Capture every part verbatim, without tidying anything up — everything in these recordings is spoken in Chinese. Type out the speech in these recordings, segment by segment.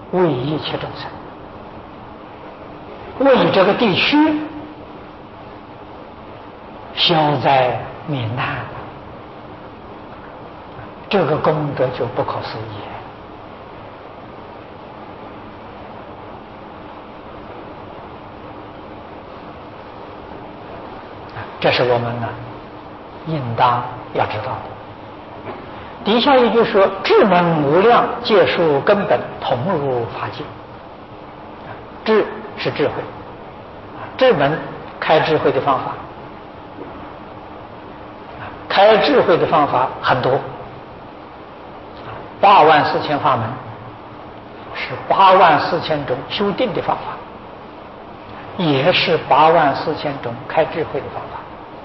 为一切众生，为这个地区消灾免难，这个功德就不可思议。这是我们呢应当要知道的。底下一句说：“智门无量，界数根本，同入法界。”智是智慧，智门开智慧的方法，开智慧的方法很多，八万四千法门是八万四千种修定的方法，也是八万四千种开智慧的方法。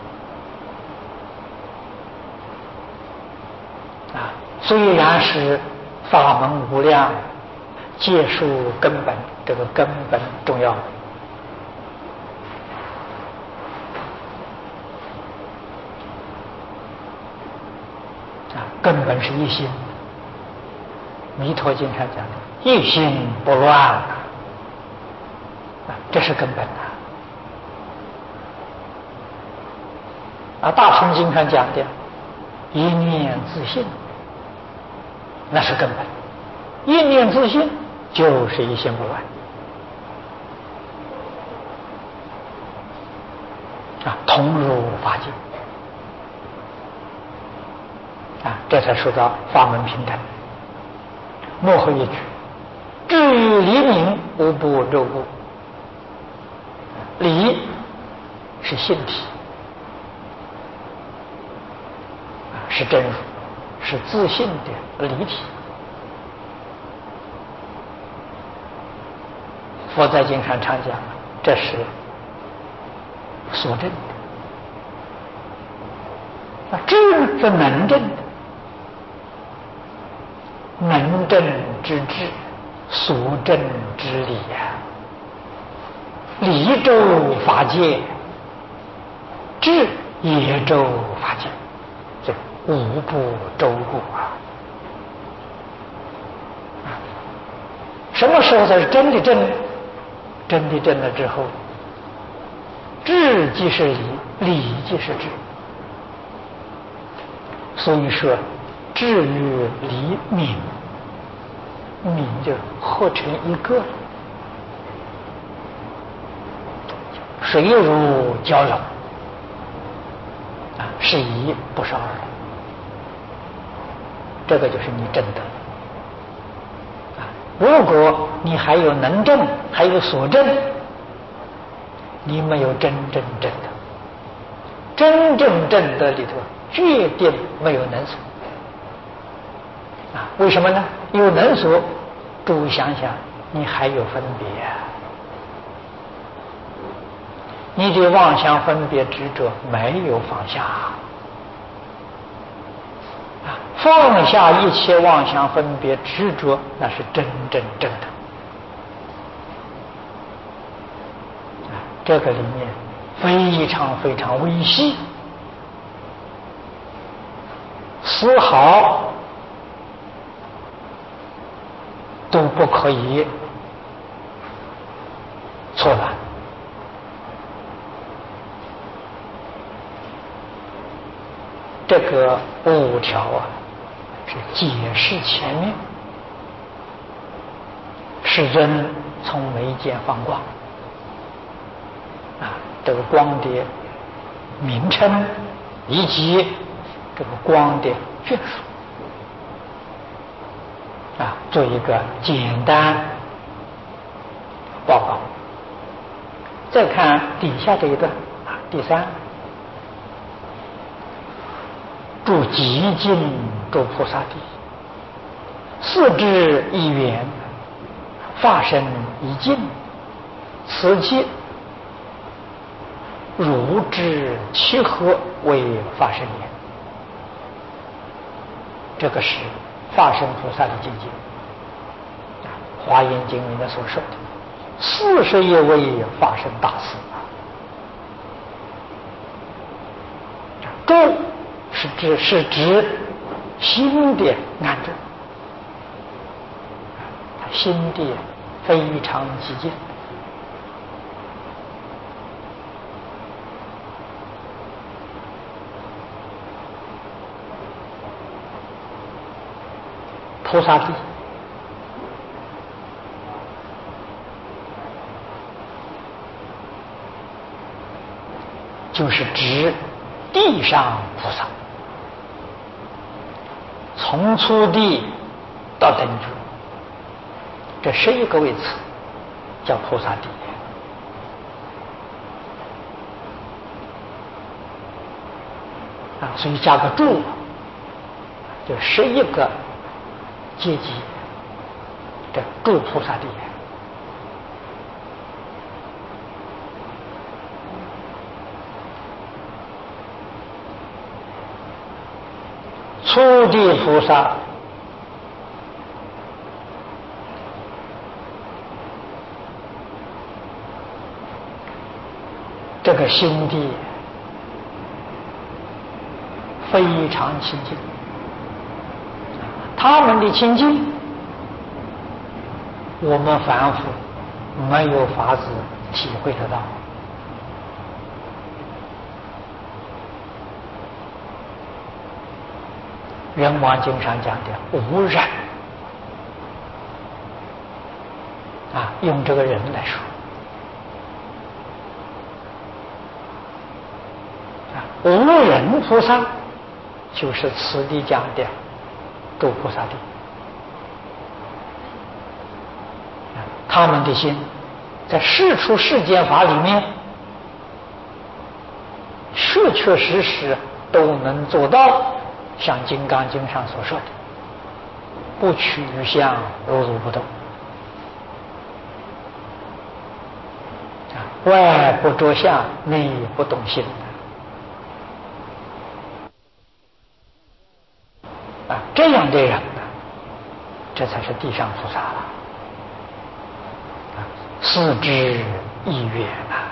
啊，虽然是法门无量，界数根本，这个根本重要。啊，根本是一心。弥陀经上讲的一心不乱，啊，这是根本啊。啊，大乘经上讲的一念自信，那是根本。一念自信就是一心不乱啊，同入法界啊，这才说到法门平等。末后一句：“至于离明，无不周故。”离是性体，是真如，是自信的离体。佛在经上常讲，这是所证的。那智呢是能证的，能证之智，所证之理呀。理周法界，智也周法界，这无不周故啊。什么时候才是真的正？真的正了之后，智即是理，理即是智。所以说，智与理明，明就合成一个，水如蛟龙啊，是一不是二，这个就是你真的。如果你还有能证，还有所证，你没有真正证的。真正证的里头，决定没有能所啊？为什么呢？有能所，诸位想想，你还有分别啊？你的妄想分别执着没有放下啊，放下一切妄想分别执着，那是真真正的。这个里面非常非常微细，丝毫都不可以错乱。这个五条啊，是解释前面，世尊从眉间放光啊，这个光的名称以及这个光的卷数啊，做一个简单报告。再看底下这一段啊，第三。诸极尽诸菩萨地，四智一缘，法身一境，此即如之契合为法身言。这个是法身菩萨的境界，华严经里面所说的四十一位法身大士啊，诸是指是指心的安住， 心地非常寂静。菩萨地就是指地上菩萨，从初地到等觉，这十一个位次叫菩萨地。啊，所以加个住，就十一个阶级，这住菩萨地。初地菩萨这个心地非常清净，他们的清净我们凡夫没有法子体会得到。人王经上讲的无染啊，用这个人来说啊，无人菩萨就是此地讲的诸菩萨地。他们的心在世出世间法里面确确实实都能做到像《金刚经》上所说的不取相，如如不动，外不着相，内不动心啊，这样的人呢，这才是地上菩萨了。四之一缘啊，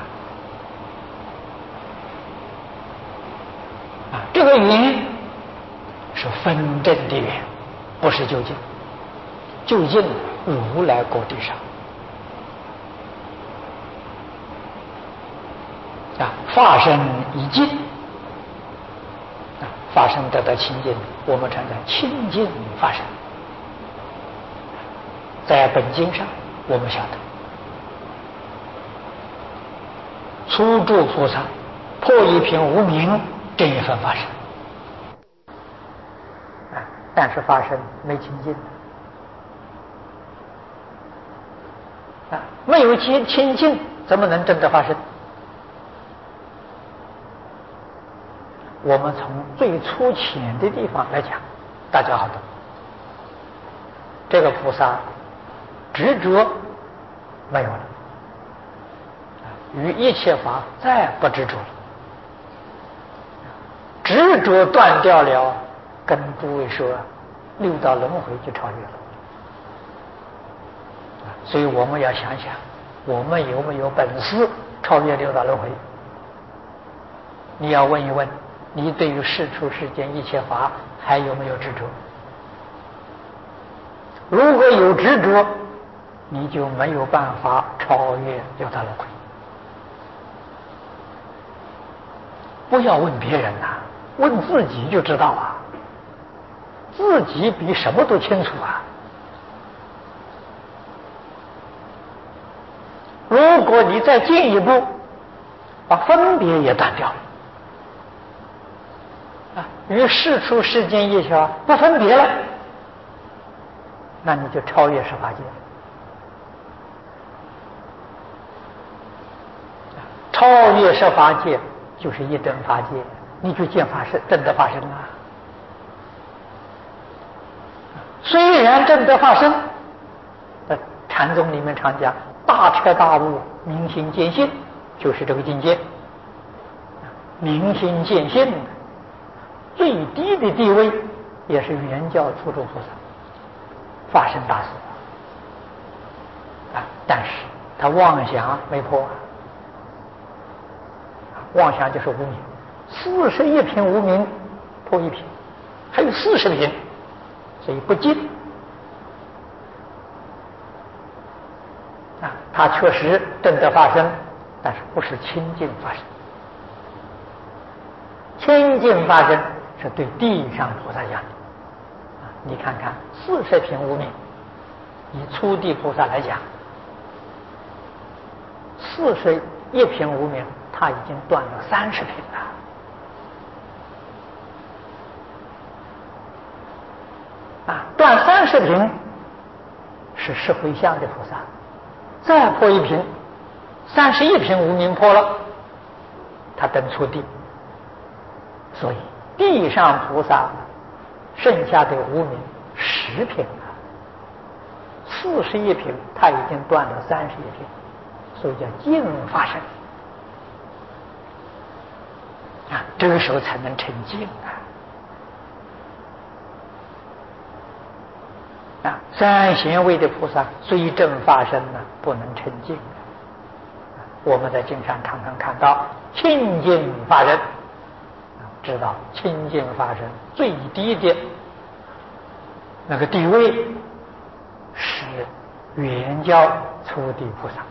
啊，这个缘是分正的缘，不是究竟。究竟如来果地上啊，法身一净啊，法身得到清净，我们称为清净法身。在本经上，我们晓得。初住菩萨破一品无明，这一份法身啊，但是法身没清净啊，没有清清净，怎么能证得法身？我们从最粗浅的地方来讲，大家好懂。这个菩萨执着没有了，于一切法再不执着了，执着断掉了，跟诸位说六道轮回就超越了。所以我们要想想，我们有没有本事超越六道轮回？你要问一问，你对于世出世间一切法还有没有执着？如果有执着，你就没有办法超越六道轮回。不要问别人呐、啊，问自己就知道啊，自己比什么都清楚啊。如果你再进一步，把分别也断掉了啊，与世出世间一切法不分别了，那你就超越十法界。超越十法界就是一等法界，你就见法身，证得法身啊。虽然证得法身，呃，禅宗里面常讲大彻大悟，明心见性，就是这个境界。明心见性最低的地位也是圆教初住菩萨，法身大士啊，但是他妄想没破，妄想就是无明，四十一品无明破一品，还有四十品，所以不进啊，他确实真的发生，但是不是清净发生。清净发生是对地上菩萨讲的。啊，你看看四十品无名，以初地菩萨来讲，四十一品无名，他已经断了三十品了。啊，断三十品是十回向的菩萨，再破一品，三十一品无名破了，他登初地。所以地上菩萨剩下的无名十品了，四十一品他已经断了三十一品，所以叫净发生啊，这个时候才能成净啊！啊，三贤位的菩萨虽正发生呢，不能成净。我们在经上常常看到清净发生，知道清净发生最低的那个地位是圆教初地菩萨。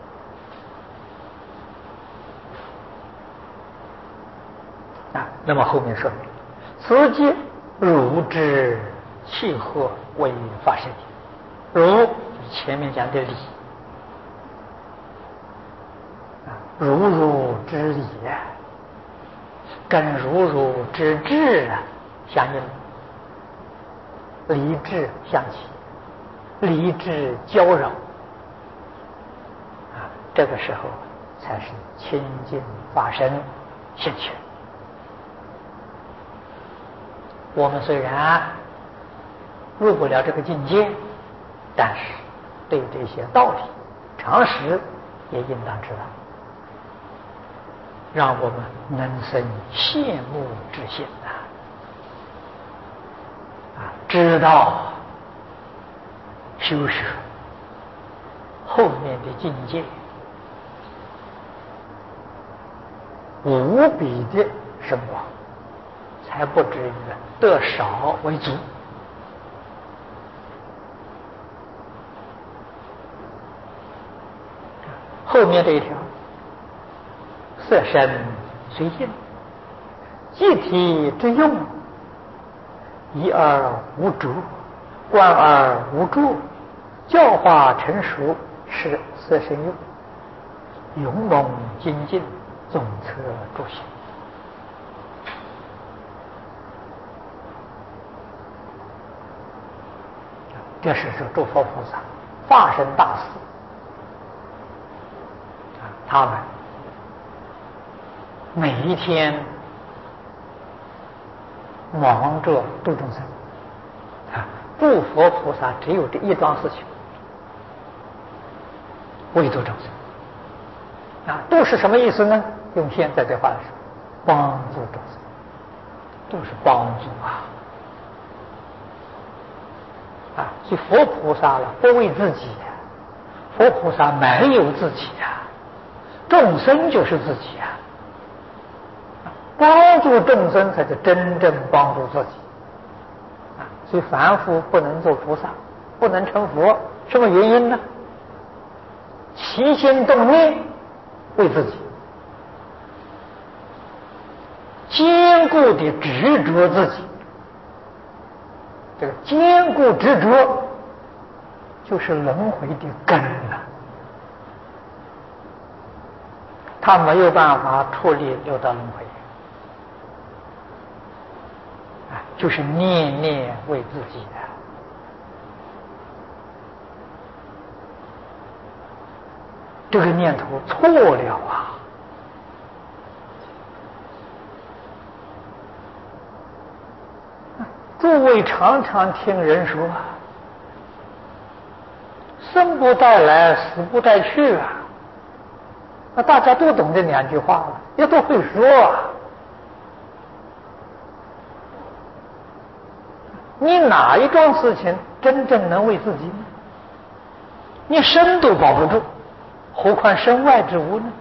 啊，那么后面说明此即如之契合为发生，如前面讲的理啊，如如之理啊，跟如如之智啊相应，理智相起，理智交融啊，这个时候才是清净发生现前。我们虽然入不了这个境界，但是对这些道理常识也应当知道，让我们能生羡慕之心呐！啊，知道修学后面的境界无比的深广，才不至于得少为足。后面这一条，色身随应，即体之用，一而无着，观而无著，教化成熟，是色身用，勇猛精进，总测诸行。这是说诸佛菩萨化身大士啊，他们每一天忙着度众生啊，诸佛菩萨只有这一桩事情，为度众生啊。度是什么意思呢？用现在的话来说，帮助众生，都是帮助啊。啊，所以佛菩萨了不为自己呀、啊，佛菩萨没有自己呀、啊，众生就是自己呀、啊，帮助众生才是真正帮助自己啊。所以凡夫不能做菩萨，不能成佛，什么原因呢？起心动念为自己，坚固的执着自己。这个坚固执着就是轮回的根了，他没有办法脱离六道轮回啊，就是念念为自己的，这个念头错了啊！诸位常常听人说生不带来，死不带去啊，那大家都懂这两句话了，也都会说啊。你哪一桩事情真正能为自己呢？你身都保不住，何况身外之物呢？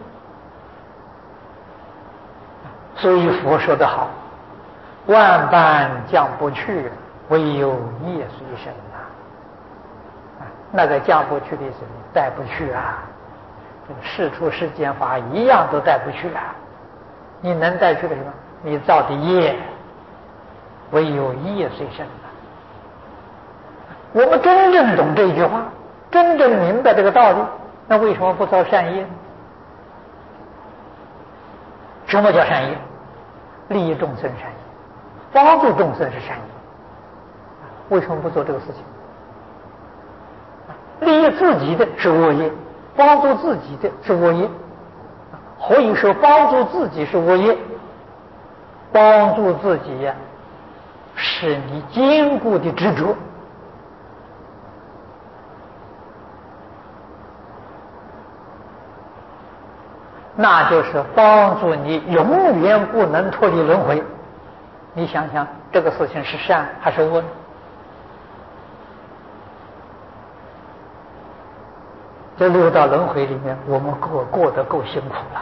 所以佛说得好，万般将不去，唯有业随身呐。 那个降不去的时候带不去啊，这个世出世间法一样都带不去啊。你能带去的什么？你造的业，唯有业随身啊。我们真正懂这一句话，真正明白这个道理，那为什么不造善业呢？什么叫善业？利益众生善业，帮助众生是善业。为什么不做这个事情？利益自己的是恶业，帮助自己的是恶业。何以说帮助自己是恶业？帮助自己呀、啊，是你坚固的执着。那就是帮助你永远不能脱离轮回。你想想，这个事情是善还是恶呢？这六道轮回里面，我们过过得够辛苦了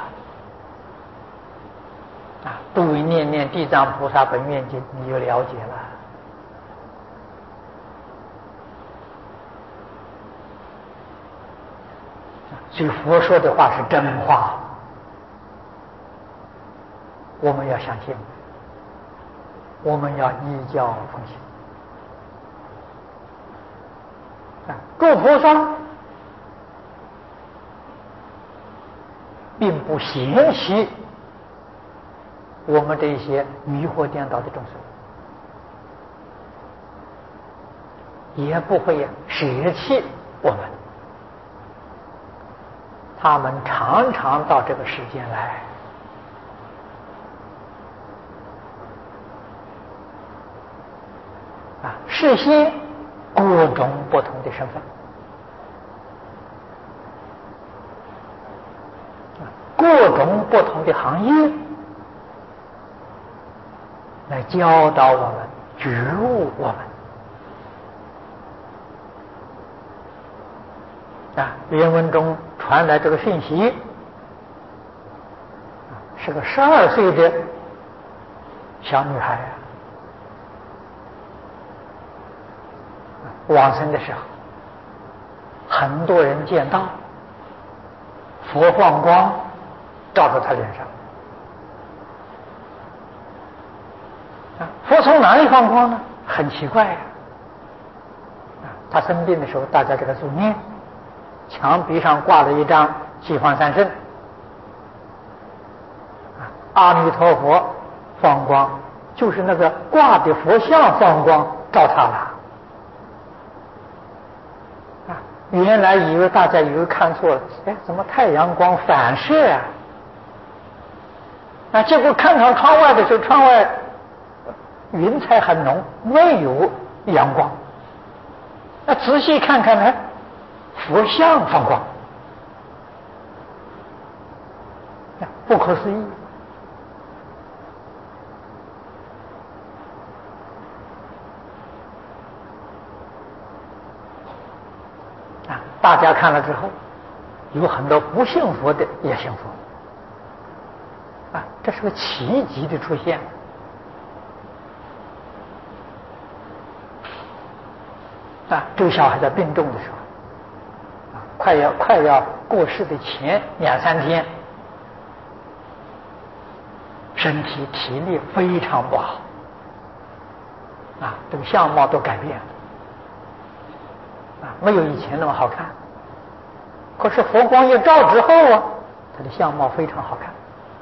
啊！不念念地藏菩萨本愿经，你就了解了。所以佛说的话是真话，我们要相信，我们要依教奉行啊！诸菩萨并不嫌弃我们这些迷惑颠倒的众生，也不会舍弃我们。他们常常到这个世间来，啊，实现各种不同的身份，各种不同的行业，来教导我们、觉悟我们。啊，原文中传来这个讯息，是个十二岁的小女孩啊，往生的时候，很多人见到佛放光照在她脸上。啊，佛从哪里放光呢？很奇怪呀、啊！她生病的时候，大家给她助念。墙壁上挂了一张西方三圣，阿弥陀佛放光，就是那个挂的佛像放光照他了。啊，原来以为大家以为看错了，哎，怎么太阳光反射啊？啊，结果看到窗外的时候，窗外云彩很浓，没有阳光。那仔细看看呢？佛像放光，不可思议啊！大家看了之后，有很多不信佛的也信佛啊！这是个奇迹的出现啊！这个小孩在病重的时候。快要快要过世的前两三天，身体体力非常不好，啊，这个相貌都改变了，啊，没有以前那么好看。可是佛光一照之后啊，他的相貌非常好看，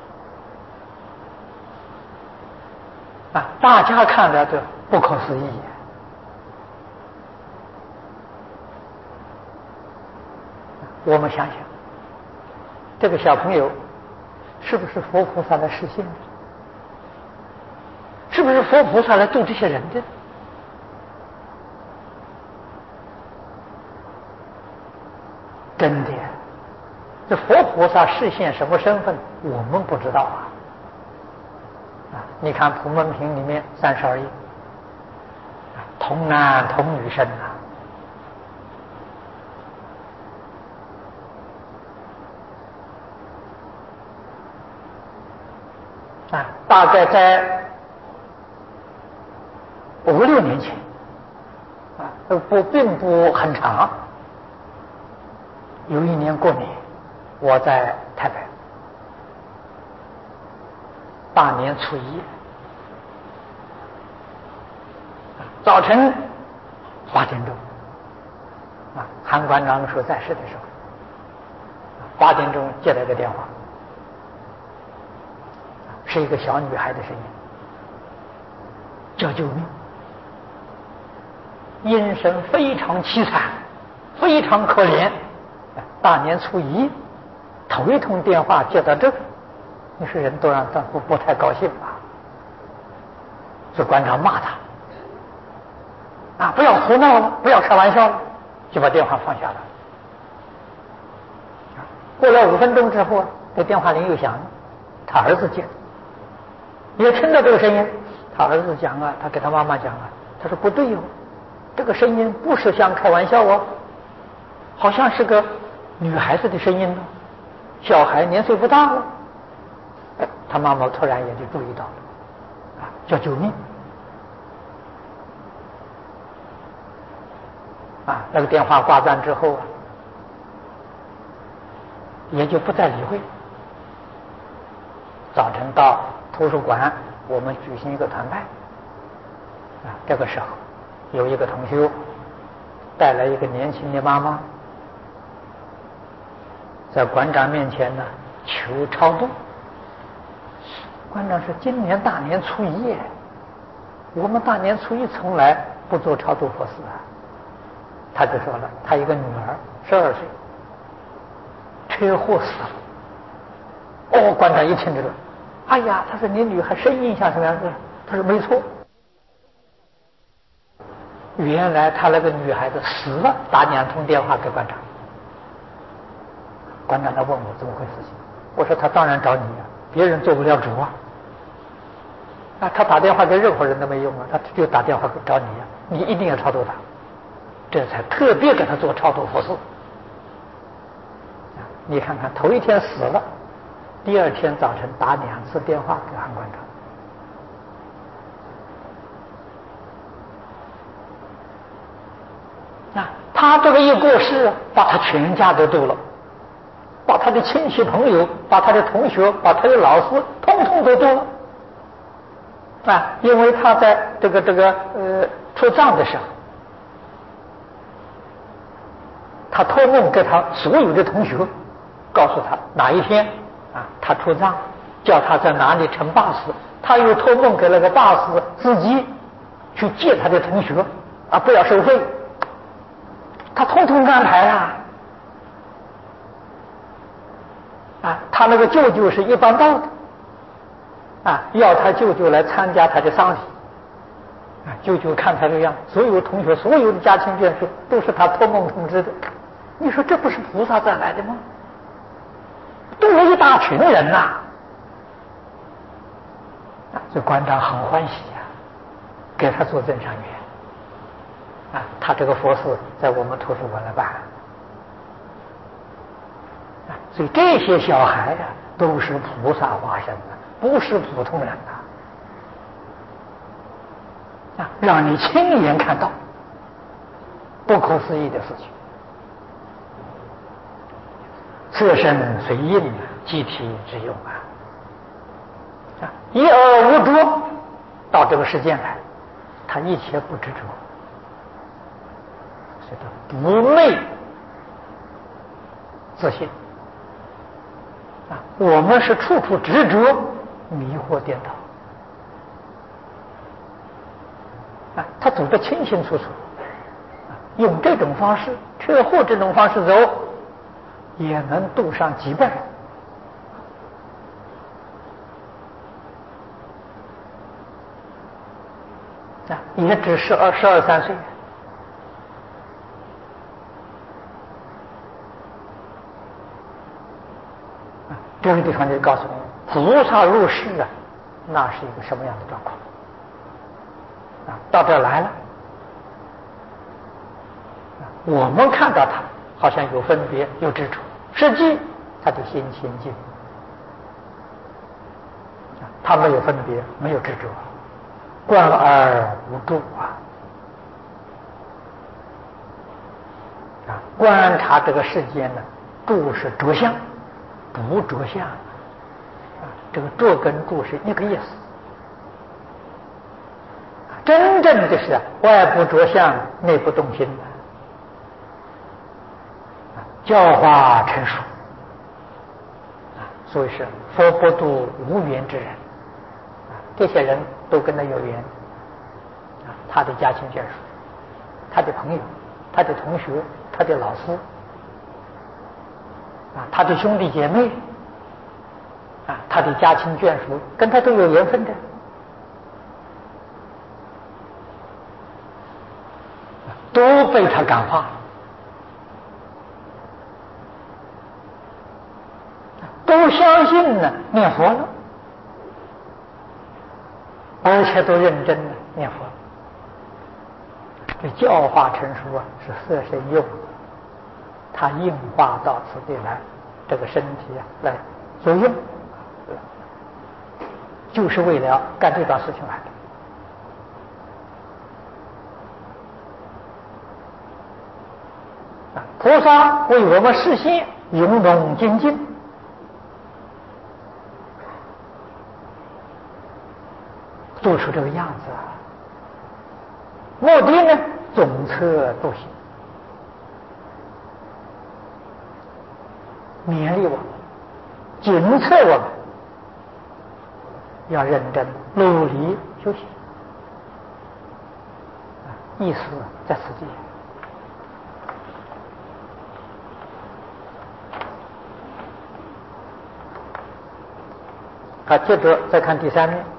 啊，大家看了这不可思议。我们想想，这个小朋友是不是佛菩萨来实现的？是不是佛菩萨来度这些人的？真的，这佛菩萨示现什么身份，我们不知道啊。啊，你看《普门品》里面三十二页，童男童女生啊。啊，大概在五六年前，啊，不并不很长， 有一年过年，我在台北，大年初一，早晨八点钟，啊，韩馆长说在世的时候，八点钟接了个电话，是一个小女孩的声音，叫救命，阴声非常凄惨，非常可怜。大年初一，头一通电话接到这个，你说人都让他不不太高兴吧？这馆长骂他，啊，不要胡闹了，不要开玩笑了，就把电话放下了。过了五分钟之后，这电话铃又响了，他儿子接，也听到这个声音，他儿子讲啊，他给他妈妈讲啊，他说不对哦，这个声音不是像开玩笑哦，好像是个女孩子的声音呢，小孩年岁不大了。哎，他妈妈突然也就注意到了，啊，叫救命！啊，那个电话挂断之后啊，也就不再理会。早晨到图书馆，我们举行一个团拜。啊，这个时候有一个同学带来一个年轻的妈妈，在馆长面前呢求超度。馆长说：“今年大年初一耶，我们大年初一从来不做超度佛事啊。”他就说了，他一个女儿十二岁，车祸死了。哦，馆长一听这个，哎呀，他说你女孩声音像什么样子？他说没错，原来他那个女孩子死了，打两通电话给馆长。馆长他问我怎么回事情，我说他当然找你啊，别人做不了主啊。啊，他打电话给任何人都没用啊，他就打电话找你啊，你一定要超度他，这才特别给他做超度佛事。你看看，头一天死了，第二天早晨打两次电话给韩馆长。啊，他这个一过世，把他全家都度了，把他的亲戚朋友，把他的同学，把他的老师，通通都度了。啊，因为他在这个这个呃出葬的时候，他托梦给他所有的同学，告诉他哪一天啊他出葬，叫他在哪里乘巴士，他又托梦给那个巴士司机去接他的同学啊，不要收费，他通通安排了。啊，他那个舅舅是一般道的。啊，要他舅舅来参加他的丧礼。啊，舅舅看他这样，所有同学、所有的家亲眷属都是他托梦通知的。你说这不是菩萨带来的吗？都是一大群人呐！啊，这馆长很欢喜呀、啊，给他做增上缘。啊，他这个佛事在我们图书馆来办。啊，所以这些小孩呀、啊，都是菩萨化身的。不是普通人呐！啊，让你亲眼看到不可思议的事情。色身随应，集体之用啊！啊，一而无着，到这个世间来，他一切不执着，所以他不昧自信。啊，我们是处处执着。迷惑颠倒啊！他走得清清楚楚，啊，用这种方式，车祸这种方式走，也能度上几百人啊！也只是二十二三岁啊！这个地方就告诉你。菩萨入世啊，那是一个什么样的状况啊？到这儿来了，我们看到他好像有分别、有执着，实际他的心清净，他没有分别，没有执着，观而无住啊！啊， 观察这个世间呢，住是着相，不着相啊，这个着跟住是一个意思。真正的是外不着相，内不动心的，教化成熟，所以是佛不度无缘之人，这些人都跟他有缘，他的家亲眷属，他的朋友，他的同学，他的老师，啊，他的兄弟姐妹，啊，他的家亲眷属，跟他都有缘分的，都被他感化，都相信呢念佛了，而且都认真的念佛。这教化成熟啊，是色身用，它硬化到此地来，这个身体啊来作用，就是为了干这档事情来的。菩萨为我们示现勇猛精进，做出这个样子啊，目的呢，总测度行，勉励我们，检测我们，要认真努力修行，意思在此地。好，接着再看第三面。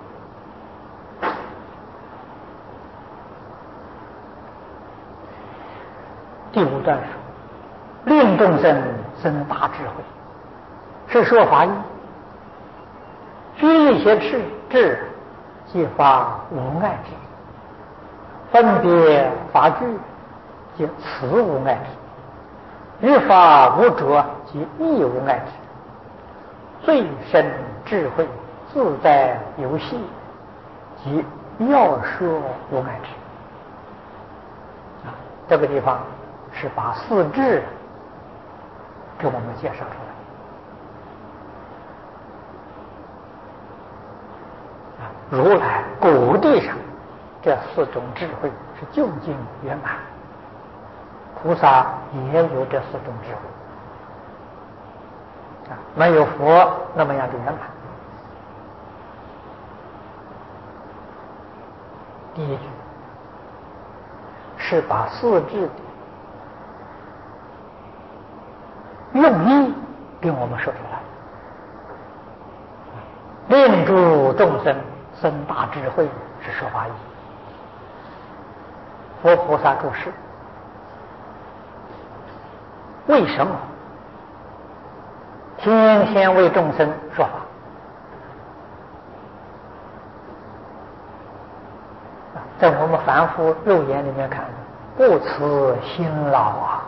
第五段说，令众生生大智慧，是说法义。居一些智智，即发无碍智；分别法具，即此无碍智；欲法无着，即亦无碍智。最深智慧，自在游戏，即要说无碍智。啊，这个地方是把四智给我们介绍出来。啊，如来果地上这四种智慧是究竟圆满，菩萨也有这四种智慧。啊，没有佛那么样的圆满。第一句是把四智的用意给我们说出来，令诸众生生大智慧，是说法义。佛菩萨住世，为什么天天为众生说法？在我们凡夫肉眼里面看，不辞辛劳啊，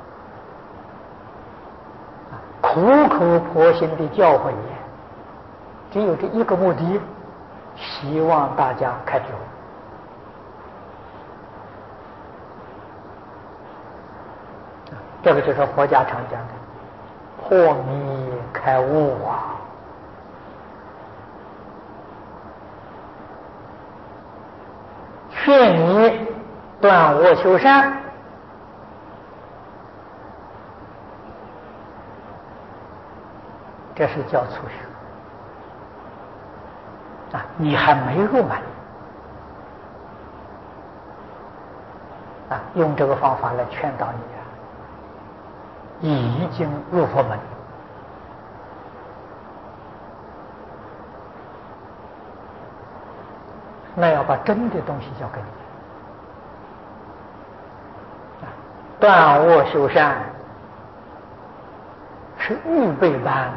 苦口婆心的教诲也，只有这一个目的，希望大家开智慧。这个就是佛家常讲的破迷开悟啊。劝你断恶修善，这是叫初学啊，你还没入门啊，用这个方法来劝导你啊，已经入佛门。那要把真的东西交给你，断恶修善是预备班，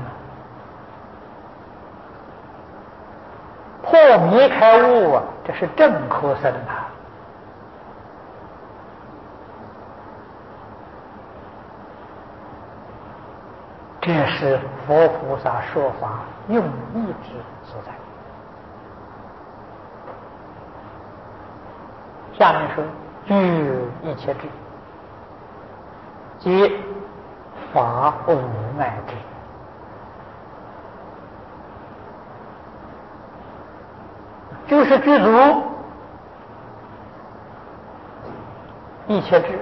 破迷开悟啊，这是正科生啊。这是佛菩萨说法用意之所在。下面说具一切智， 即法无碍智。就是具足一切智，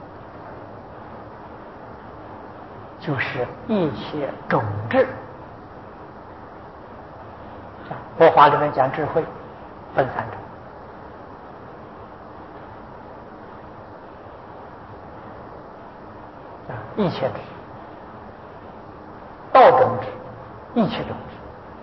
就是一切种智。佛法里面讲智慧分三种，啊，一切智、道种智、一切种智。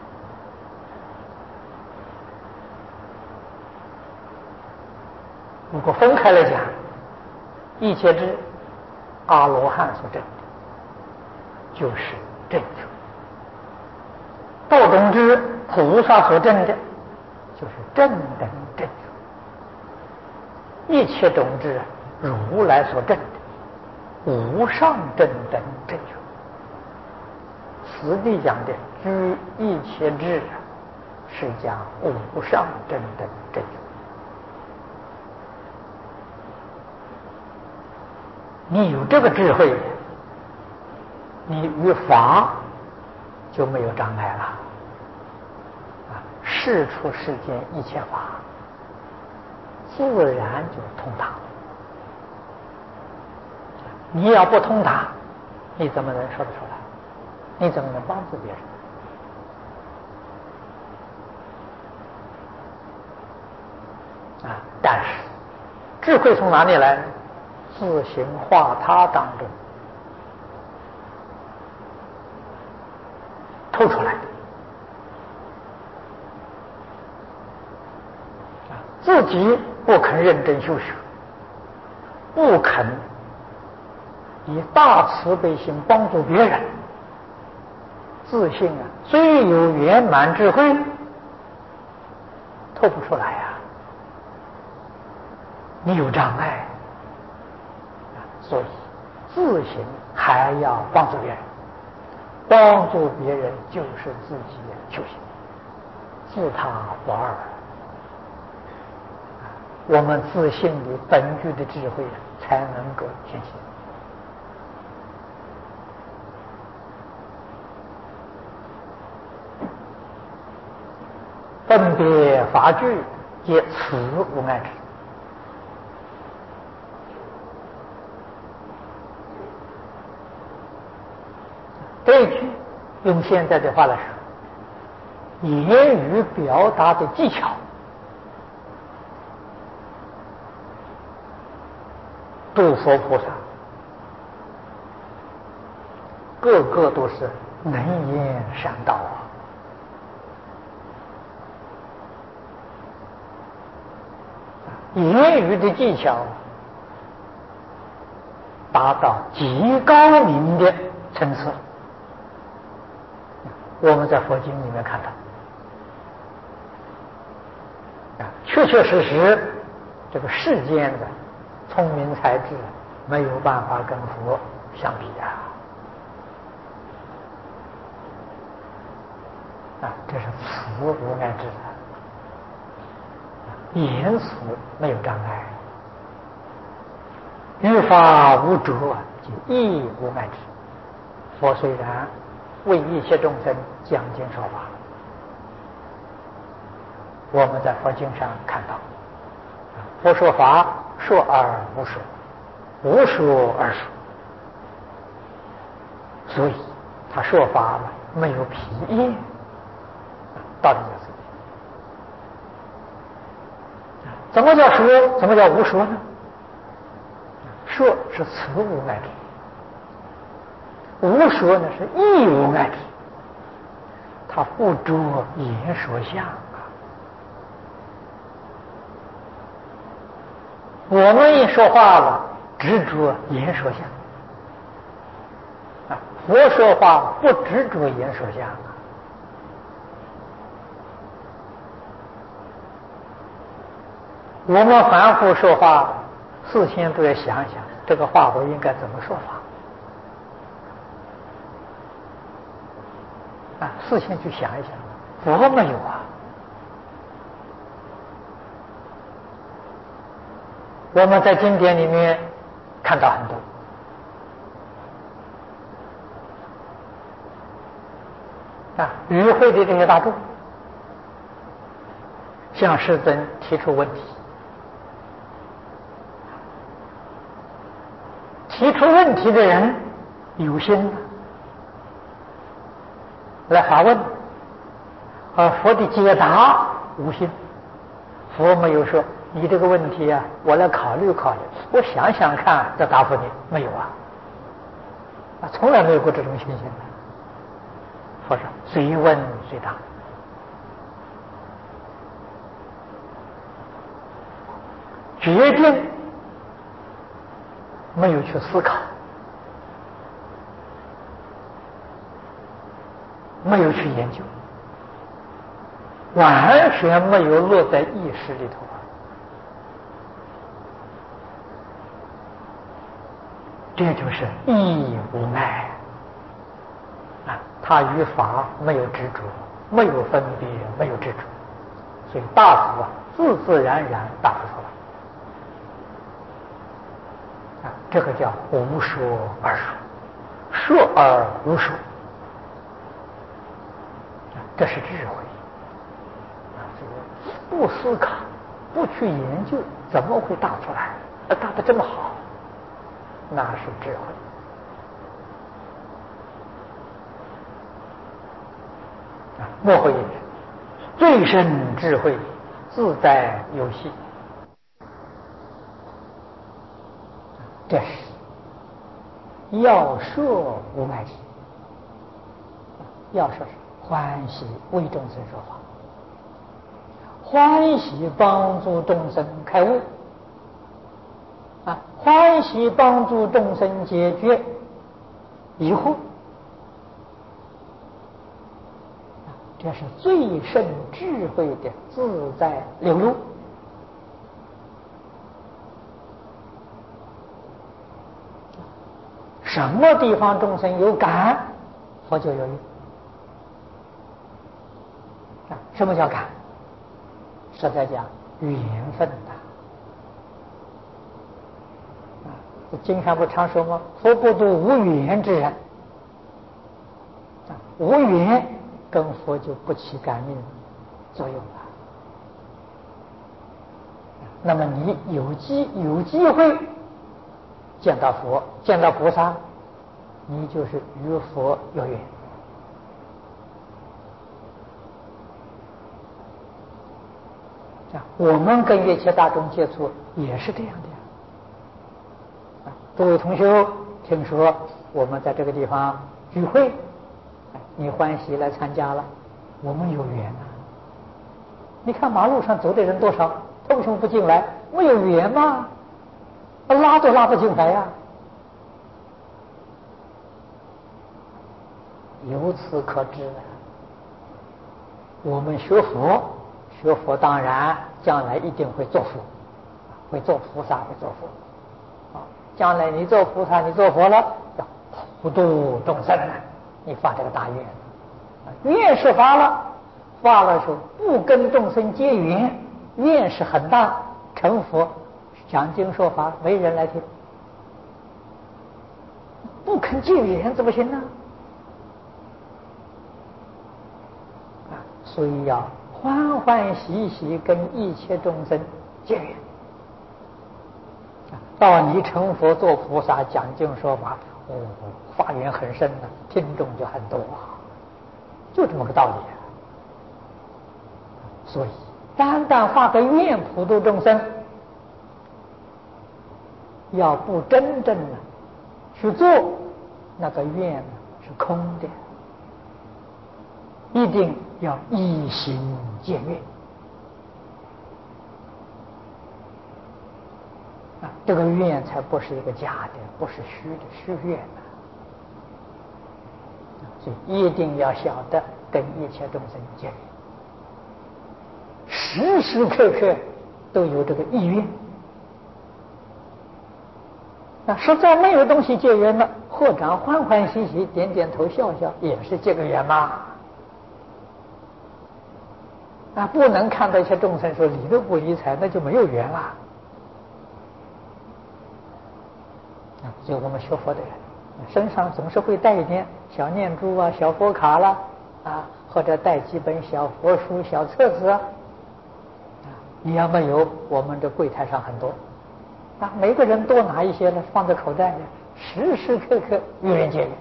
如果分开来讲，一切智阿罗汉所证的，就是正觉；道种智菩萨所证的，就是正等正觉；一切种智如来所证的，无上正等正觉。此地讲的居一切智，是讲无上正等正觉。你有这个智慧，你与法就没有障碍了啊！事出世间一切法，自然就通达。你要不通达，你怎么能说得出来？你怎么能帮助别人？啊！但是智慧从哪里来呢？自行化他当中透出来的，自己不肯认真修学，不肯以大慈悲心帮助别人，自信啊，虽有圆满智慧，透不出来呀、啊，你有障碍。所以自行还要帮助别人，帮助别人就是自己的修行，自他不二。我们自信的本具的智慧才能够显现。分别法具皆此无碍智。这一句用现在的话来说，言语表达的技巧，诸佛菩萨个个都是能言善道啊！言语的技巧达到极高明的层次。我们在佛经里面看到，啊，确确实实，这个世间的聪明才智没有办法跟佛相比啊！啊，这是慈无碍智的，言辞没有障碍，语法无着，即义无碍智。佛虽然为一切众生讲经说法，我们在佛经上看到，佛说法说而无说，无说而说，所以他说法没有疲厌，道理就是这样。怎么叫说？怎么叫无说呢？说是慈无碍智，无说呢是义无碍智，他不着言说相啊。我们一说话了，执着言说相啊，佛说话不执着言说相啊。我们凡夫说话，事先都要想想这个话我应该怎么说法啊，事先去想一想。佛没有啊，我们在经典里面看到很多啊，与会的这些大众向世尊提出问题，提出问题的人有心来发问，而佛的解答无心。佛没有说你这个问题啊，我来考虑考虑，我想想看再答复你，没有啊，啊，从来没有过这种情形的。佛说随问随答，决定没有去思考，没有去研究，完全没有落在意识里头啊！这就是意无碍啊！他与法没有执着，没有分别，没有执着，所以大佛啊，自自然然答不出来啊！这个叫无说而说，说而无说，这是智慧。不思考，不去研究，怎么会答出来？答得这么好，那是智慧。啊，莫会也，最深智慧，自在游戏。这是要说无碍体，要说是欢喜为众生说法。欢喜帮助众生开悟啊，欢喜帮助众生解决疑惑，这是最深智慧的自在流露。什么地方众生有感，佛就有用啊。什么叫感？实在讲缘分的啊，这经上不常说吗？佛不度无缘之人啊，无缘跟佛就不起感应作用了。那么你有机有机会见到佛，见到菩萨，你就是与佛有缘。我们跟一切大众接触也是这样的呀。诸位同学，听说我们在这个地方聚会，你欢喜来参加了，我们有缘啊。你看马路上走的人多少，他为什么不进来？没有缘吗？拉都拉不进来呀。由此可知，我们学佛。学佛当然将来一定会做佛，会做菩萨，会做佛啊！将来你做菩萨，你做佛了，要普度众生啊！你发这个大愿，愿是发了，发了时候不跟众生结缘，愿是很大，成佛讲经说法没人来听，不肯结缘怎么行呢？啊，所以要欢欢喜喜跟一切众生结缘，到你成佛做菩萨讲经说法，哦，发愿很深的，听众就很多，就这么个道理。所以单单发个愿普度众生，要不真正的去做，那个愿是空的。一定要一心见愿啊，这个愿才不是一个假的，不是虚的虚愿的。所以一定要晓得跟一切众生结缘，时时刻刻都有这个意愿。那实在没有东西结缘了，或者欢欢喜喜点点头笑笑，也是结个缘嘛。啊，不能看到一些众生说理都不理睬，那就没有缘了。啊，所以我们学佛的人身上总是会带一点小念珠啊、小佛卡啦， 啊，或者带几本小佛书、小册子啊，你要没有，我们的柜台上很多啊，每个人多拿一些呢，放在口袋里，时时刻刻与人结缘，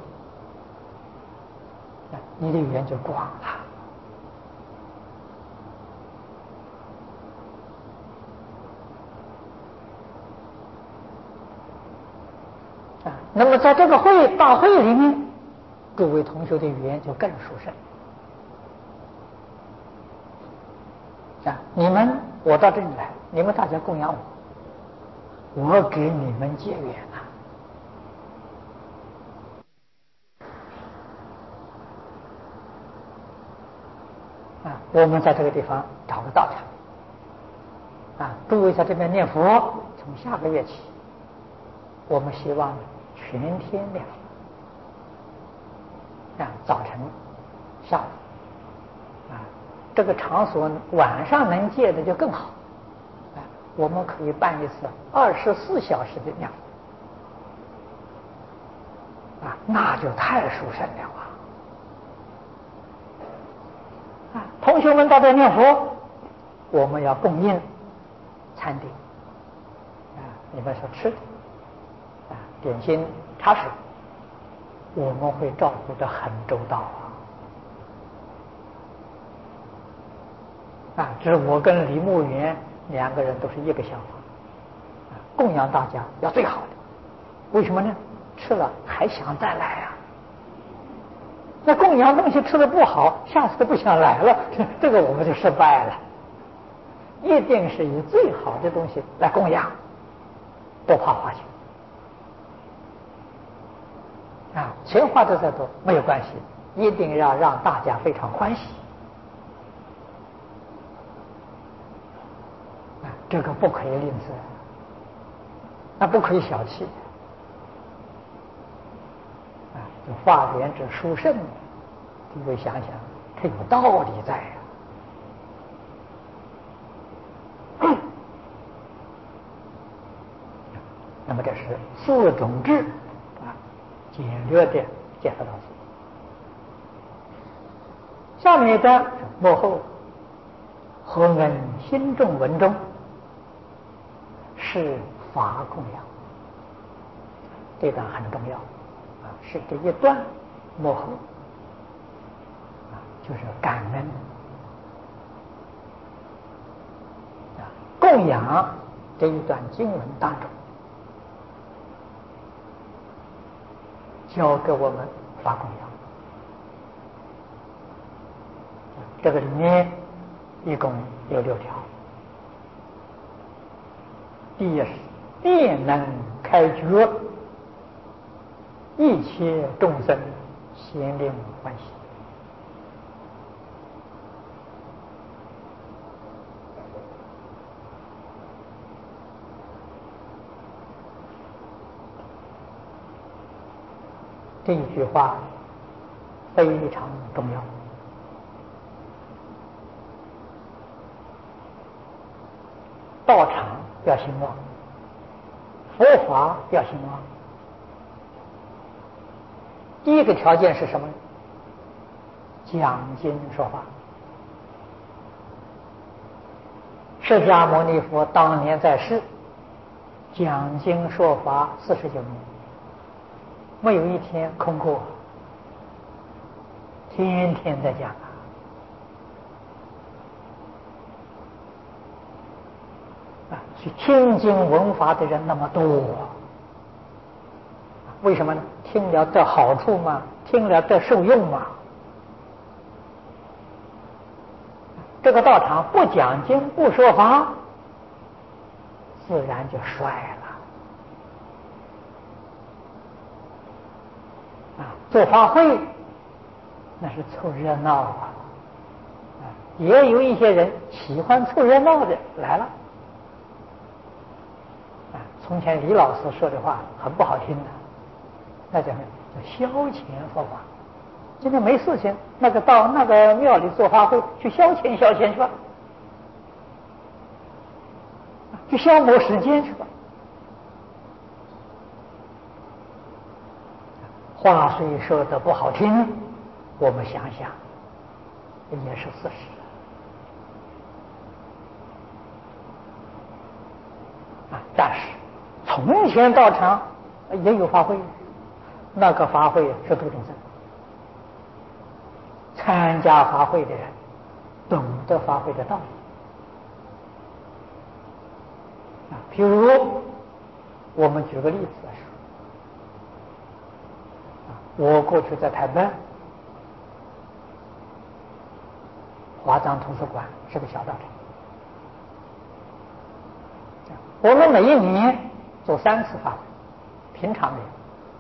啊，你的缘就广了。啊，那么在这个会大会里面，诸位同学的语言就更殊胜。啊，你们我到这里来，你们大家供养我，我给你们结缘啊！啊，我们在这个地方找个道场，啊，诸位在这边念佛，从下个月起，我们希望全天念佛，啊，早晨、下午，啊，这个场所晚上能借的就更好，啊，我们可以办一次二十四小时的念佛，啊，那就太殊胜了啊！啊，同学们到这念佛，我们要供应餐点，啊，你们所吃的。啊，点心、茶水，我们会照顾得很周到啊！啊，这我跟李牧原两个人都是一个想法，啊，供养大家要最好的。为什么呢？吃了还想再来啊！那供养东西吃的不好，下次都不想来了，这个我们就失败了。一定是以最好的东西来供养，不怕花钱。啊，钱花的再多没有关系，一定要让大家非常欢喜。啊，这个不可以吝啬，那不可以小气。啊，这化缘之殊胜，诸位想想，它有道理在呀、啊。那么这是四种智。简略的介绍到此。下面一段幕后和恩心中文中是法供养，这段很重要啊，是这一段幕后啊，就是感恩啊，供养这一段经文当中教给我们法供养，这个里面一共有六条。第一是便能开觉，一切众生咸令欢喜。这一句话非常重要。道场要兴旺，佛法要兴旺，第一个条件是什么？讲经说法。释迦牟尼佛当年在世，讲经说法四十九年，没有一天空过，天天在讲啊。啊，去听经闻法的人那么多，为什么呢？听了得好处嘛，听了得受用嘛。这个道场不讲经不说法，自然就衰了。啊，做法会那是凑热闹啊，啊，也有一些人喜欢凑热闹的来了。啊，从前李老师说的话很不好听的，那叫叫消遣佛法。今天没事情，那个到那个庙里做法会去消遣消遣去吧，去消磨时间去吧。话虽说的不好听，我们想想， 也是事实啊。但是从前道场也有法会，那个法会是度众生，参加法会的人懂得法会的道理啊。譬如我们举个例子来说，我过去在台北华藏图书馆是个小道场，我们每一年做三次法会，平常年、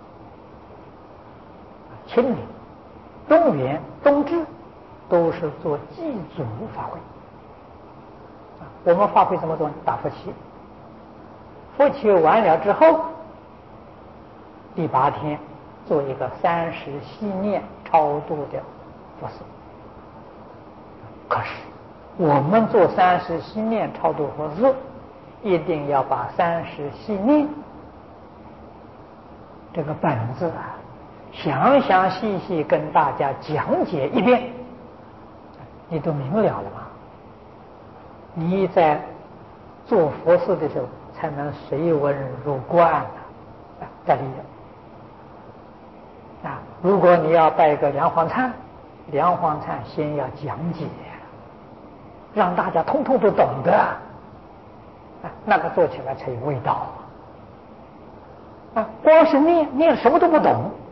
清明、中元、冬至都是做祭祖法会。我们法会怎么做？打佛七，佛七完了之后，第八天做一个三十系念超度的佛事。可是我们做三十系念超度佛事，一定要把三十系念这个本子啊，详详细细跟大家讲解一遍，你都明了了吗？你在做佛事的时候才能随文入观啊，在里头啊。如果你要拜个梁皇忏，梁皇忏先要讲解，让大家通通都懂得啊，那个做起来才有味道啊。光是念念什么都不懂，